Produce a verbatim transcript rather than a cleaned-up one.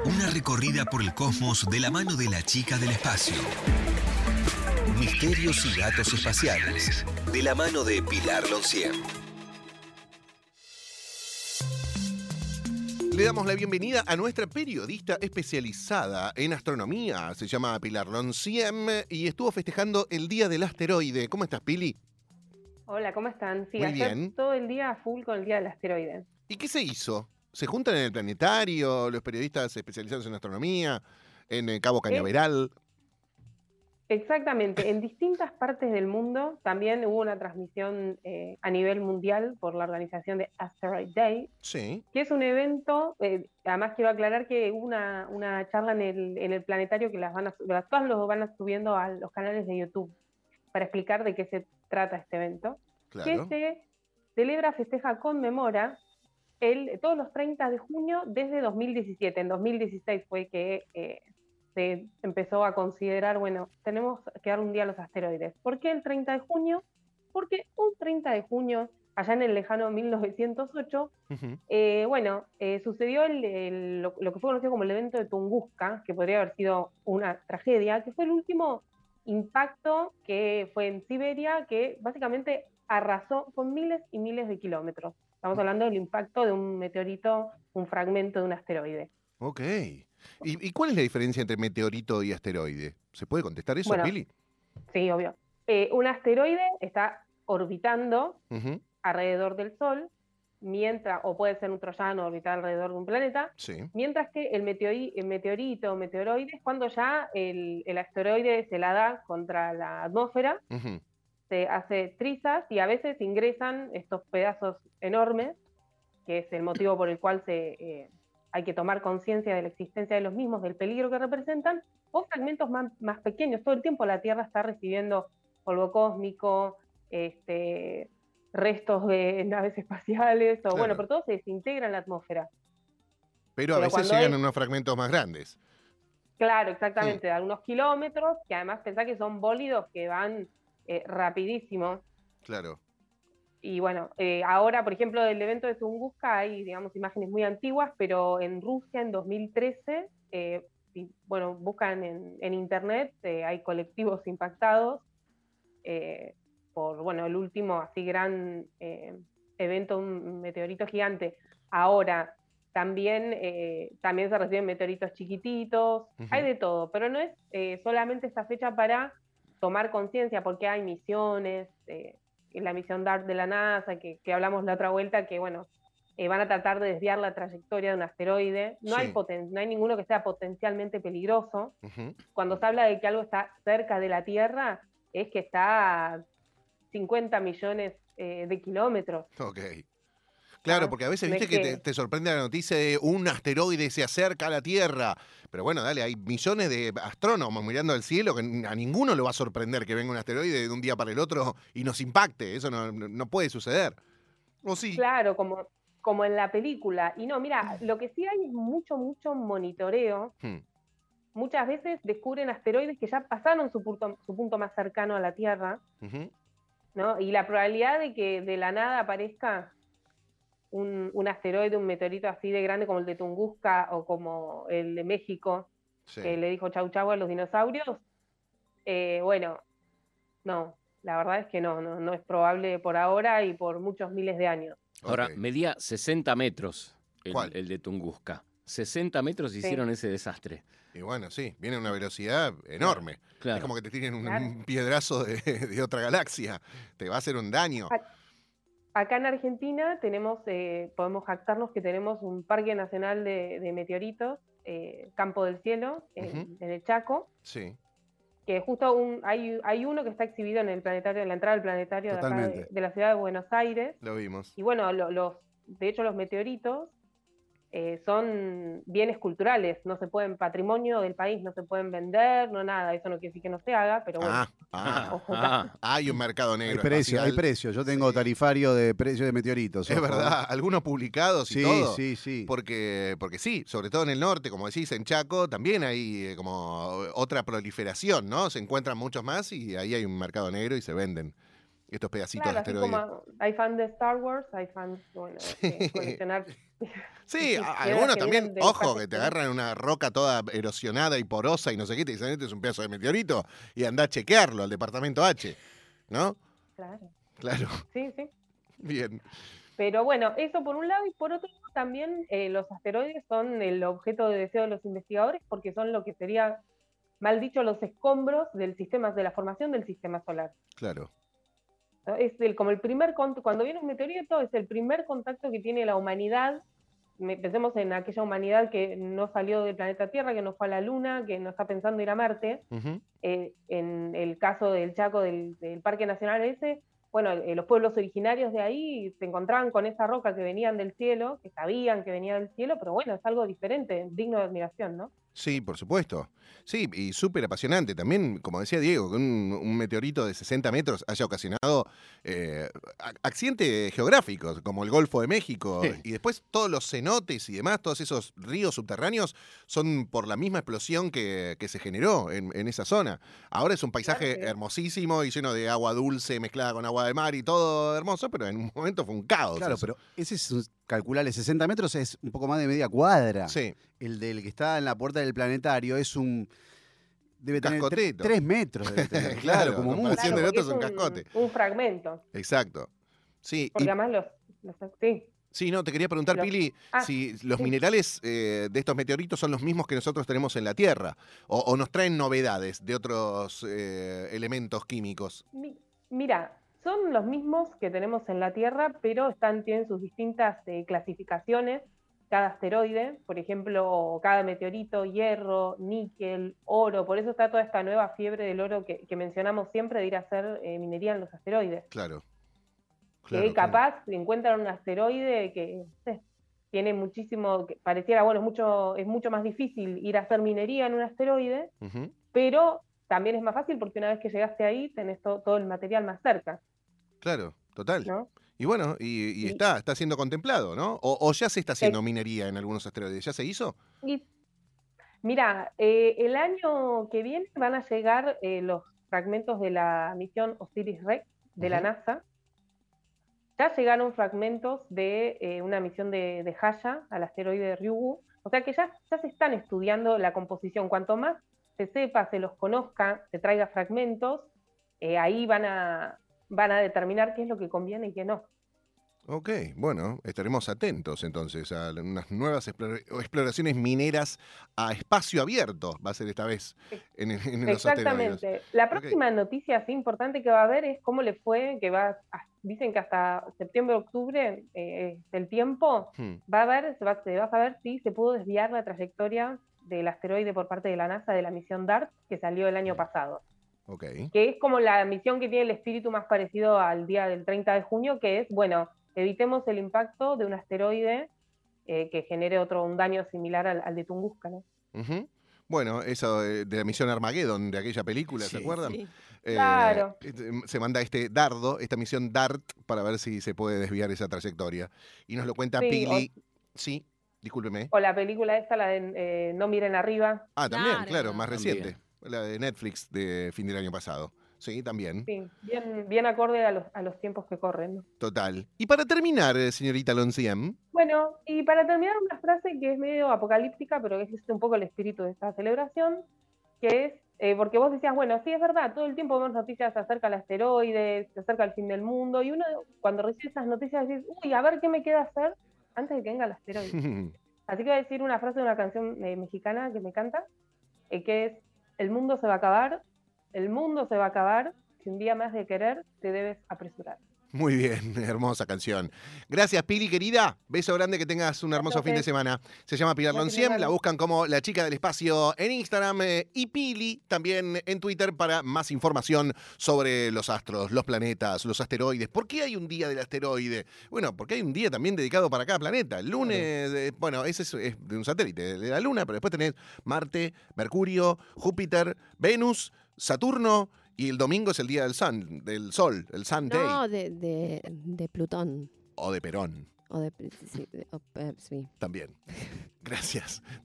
Una recorrida por el cosmos de la mano de la chica del espacio. Misterios y datos espaciales, de la mano de Pilar Loncien. Le damos la bienvenida a nuestra periodista especializada en astronomía. Se llama Pilar Loncien y estuvo festejando el Día del Asteroide. ¿Cómo estás, Pili? Hola, ¿cómo están? Sí, Muy ayer bien. todo el día a full con el Día del Asteroide. ¿Y qué se hizo? ¿Se juntan en el planetario los periodistas especializados en astronomía, en el Cabo Cañaveral? Exactamente, en distintas partes del mundo también hubo una transmisión eh, a nivel mundial por la organización de Asteroid Day, Sí. que es un evento, eh, además quiero aclarar que hubo una, una charla en el, en el planetario que las van a, las, todas los van a subiendo a los canales de YouTube para explicar de qué se trata este evento, Claro. que se celebra, festeja, conmemora el, todos los treinta de junio desde dos mil diecisiete. En dos mil dieciséis fue que eh, se empezó a considerar, bueno, tenemos que dar un día a los asteroides. ¿Por qué el treinta de junio? Porque un treinta de junio, allá en el lejano mil novecientos ocho, Uh-huh. eh, bueno, eh, sucedió el, el, lo, lo que fue conocido como el evento de Tunguska, que podría haber sido una tragedia, que fue el último impacto que fue en Siberia, que básicamente arrasó con miles y miles de kilómetros. Estamos hablando del impacto de un meteorito, un fragmento de un asteroide. Ok. ¿Y, ¿Y cuál es la diferencia entre meteorito y asteroide? ¿Se puede contestar eso, Bueno, Pili? Sí, obvio. Eh, un asteroide está orbitando Uh-huh. alrededor del Sol, mientras, o puede ser un troyano orbitar alrededor de un planeta, Sí. mientras que el, meteori, el meteorito o meteoroide es cuando ya el, el asteroide se la da contra la atmósfera, Uh-huh. se hace trizas y a veces ingresan estos pedazos enormes, que es el motivo por el cual se, eh, hay que tomar conciencia de la existencia de los mismos, del peligro que representan, o fragmentos más, más pequeños. Todo el tiempo la Tierra está recibiendo polvo cósmico, este, restos de naves espaciales, o Claro. bueno, pero todo se desintegra en la atmósfera. Pero a Pero veces cuando llegan es- en unos fragmentos más grandes. Claro, exactamente, de algunos kilómetros, que además pensá que son bólidos que van eh, rapidísimo. Claro. Y bueno, eh, ahora, por ejemplo, del evento de Tunguska hay, digamos, imágenes muy antiguas, pero en Rusia en dos mil trece, eh, si, bueno, buscan en, en internet, eh, hay colectivos impactados eh, por, bueno, el último así gran eh, evento, un meteorito gigante. Ahora, también, eh, también se reciben meteoritos chiquititos, Uh-huh. hay de todo, pero no es eh, solamente esta fecha para tomar conciencia, porque hay misiones, eh, la misión DART de la NASA, que, que hablamos la otra vuelta, que bueno, eh, van a tratar de desviar la trayectoria de un asteroide. No, Sí. hay poten no hay ninguno que sea potencialmente peligroso. Uh-huh. Cuando se habla de que algo está cerca de la Tierra, es que está a cincuenta millones eh, de kilómetros. Ok. Claro, ¿no? porque a veces No viste es que, que... te, te sorprende la noticia de un asteroide se acerca a la Tierra. Pero bueno, dale, hay millones de astrónomos mirando al cielo que a ninguno le va a sorprender que venga un asteroide de un día para el otro y nos impacte. Eso no, no puede suceder. ¿O sí? Claro, como, como en la película. Y no, mira, lo que sí hay es mucho, mucho monitoreo. Hmm. Muchas veces descubren asteroides que ya pasaron su punto, su punto más cercano a la Tierra, Uh-huh. ¿no? Y la probabilidad de que de la nada aparezca un, un asteroide, un meteorito así de grande como el de Tunguska o como el de México, Sí. que le dijo chau chau a los dinosaurios, eh, bueno, no, la verdad es que no, no, no es probable por ahora y por muchos miles de años. Ahora, Ok. medía sesenta metros el, ¿Cuál? el de Tunguska. sesenta metros hicieron ese desastre. Y bueno, sí, viene a una velocidad enorme. Claro. Es como que te tiren un, Claro. un piedrazo de, de otra galaxia. Te va a hacer un daño. Acá en Argentina tenemos, eh, podemos jactarnos que tenemos un parque nacional de, de meteoritos, eh, Campo del Cielo, en, Ujú. en el Chaco, Sí. que justo un, hay, hay uno que está exhibido en el planetario, en la entrada del planetario de, acá de, Totalmente. de la ciudad de Buenos Aires. Lo vimos. Y bueno, lo- los, de hecho los meteoritos eh, son bienes culturales, no se pueden, patrimonio del país, no se pueden vender, no nada, eso no quiere decir que no se haga, pero bueno. Ah, ah. Ojo, Ah, Hay un mercado Hay negro. precio, hay espacial. precio. Yo tengo Sí. tarifario de precio de meteoritos. Es ojo. verdad, algunos publicados y Sí, todo. sí, sí. Porque, porque sí, sobre todo en el norte, como decís, en Chaco, también hay eh, como otra proliferación, ¿no? Se encuentran muchos más y ahí hay un mercado negro y se venden. estos pedacitos Claro, de así asteroides. como hay fans de Star Wars, hay fans, bueno, de coleccionar. Sí, piedras a- algunos que también, vienen del ojo, espacio que te exterior. agarran una roca toda erosionada y porosa y no sé qué, te dicen, este es un pedazo de meteorito, y anda a chequearlo al departamento H, ¿no? Claro, Claro, sí, sí. bien. Pero bueno, eso por un lado, y por otro lado también eh, los asteroides son el objeto de deseo de los investigadores porque son lo que sería, mal dicho, los escombros del sistema, de la formación del sistema solar. Claro. ¿No? Es el, como el primer, cuando viene un meteorito, es el primer contacto que tiene la humanidad. Pensemos en aquella humanidad que no salió del planeta Tierra, que no fue a la Luna, que no está pensando ir a Marte. Uh-huh. Eh, en el caso del Chaco, del, del Parque Nacional ese, bueno, eh, los pueblos originarios de ahí se encontraban con esa roca que venían del cielo, que sabían que venía del cielo, pero bueno, es algo diferente, digno de admiración, ¿no? Sí, por supuesto. Sí, y súper apasionante. También, como decía Diego, que un, un meteorito de sesenta metros haya ocasionado eh, accidentes geográficos, como el Golfo de México, Sí. y después todos los cenotes y demás, todos esos ríos subterráneos, son por la misma explosión que, que se generó en, en esa zona. Ahora es un paisaje Claro, sí. hermosísimo y lleno de agua dulce mezclada con agua de mar y todo hermoso, pero en un momento fue un caos. Claro, eso. pero ese es, un- calculale, sesenta metros es un poco más de media cuadra. Sí, El del que está en la puerta del planetario es un... Debe tener tre- Cascotito. tres metros. Debe tener, Claro, como comparación mucho. Claro, del porque otro es un cascote. un fragmento, exacto. Sí, porque y- además los, los sí, Sí, no, te quería preguntar, Los- Pili, ah, si los sí. minerales eh, de estos meteoritos son los mismos que nosotros tenemos en la Tierra, o, o nos traen novedades de otros eh, elementos químicos. Mi- Mira, son los mismos que tenemos en la Tierra, pero están, tienen sus distintas eh, clasificaciones. Cada asteroide, por ejemplo, cada meteorito, hierro, níquel, oro. Por eso está toda esta nueva fiebre del oro que, que mencionamos siempre de ir a hacer eh, minería en los asteroides. Claro. Que Claro, claro. capaz encuentran un asteroide que no sé, tiene muchísimo, que pareciera, bueno, es mucho, es mucho más difícil ir a hacer minería en un asteroide, Ujú. pero también es más fácil porque una vez que llegaste ahí tenés to- todo el material más cerca, Claro, total. ¿no? Y bueno, y, y Y- está, está siendo contemplado, ¿no? O, o ya se está haciendo Ex- minería en algunos asteroides. ¿Ya se hizo? Y mira, eh, el año que viene van a llegar eh, los fragmentos de la misión Osiris-Rex de la Ujú. NASA. Ya llegaron fragmentos de eh, una misión de, de Haya al asteroide Ryugu. O sea que ya, ya se están estudiando la composición. Cuanto más se sepa, se los conozca, se traiga fragmentos, eh, ahí van a, van a determinar qué es lo que conviene y qué no. Ok, bueno, estaremos atentos entonces a unas nuevas explora- exploraciones mineras a espacio abierto, va a ser esta vez en, en los asteroides. Exactamente. La próxima noticia así importante que va a haber es cómo le fue, que va, a- dicen que hasta septiembre, octubre, eh, el tiempo, Hmm, va a ver, se va, se va a saber si se pudo desviar la trayectoria del asteroide por parte de la NASA de la misión DART que salió el año pasado. ok, Que es como la misión que tiene el espíritu más parecido al día del treinta de junio, que es, bueno, evitemos el impacto de un asteroide eh, que genere otro un daño similar al, al de Tunguska, ¿no? ujú. Bueno, eso de, de la misión Armageddon, de aquella película, ¿se Sí, acuerdan? Sí. Eh, Claro. este, se manda este dardo, esta misión DART, para ver si se puede desviar esa trayectoria. Y nos lo cuenta Sí, Pili. Sí, discúlpeme. O la película esta, la de eh, No miren arriba. Ah, también, Claro. claro, más También. reciente. La de Netflix de fin del año pasado. Sí, también. Sí, bien, bien acorde a los, a los tiempos que corren, ¿no? Total. Y para terminar, eh, señorita Loncien. Bueno, y para terminar una frase que es medio apocalíptica, pero que es un poco el espíritu de esta celebración, que es, eh, porque vos decías, bueno, sí, es verdad, todo el tiempo vemos noticias acerca del asteroide, se acerca el fin del mundo, y uno cuando recibe esas noticias dice, uy, a ver qué me queda hacer antes de que venga el asteroide. Así que voy a decir una frase de una canción eh, mexicana que me canta, eh, que es, el mundo se va a acabar, el mundo se va a acabar, si un día más de querer te debes apresurar. Muy bien, hermosa canción. Gracias, Pili, querida. Beso grande, que tengas un hermoso Gracias a fin de ustedes. semana. Se llama Pilar Gracias, Loncien, la hermano. buscan como la chica del espacio en Instagram eh, y Pili también en Twitter para más información sobre los astros, los planetas, los asteroides. ¿Por qué hay un día del asteroide? Bueno, porque hay un día también dedicado para cada planeta. El lunes, eh, bueno, ese es, es de un satélite, de la Luna, pero después tenés Marte, Mercurio, Júpiter, Venus, Saturno. Y el domingo es el día del sun, del sol, el Sun Day. No, de, de, de Plutón. O de Perón O de, sí, de- o, eh, sí. también. Gracias.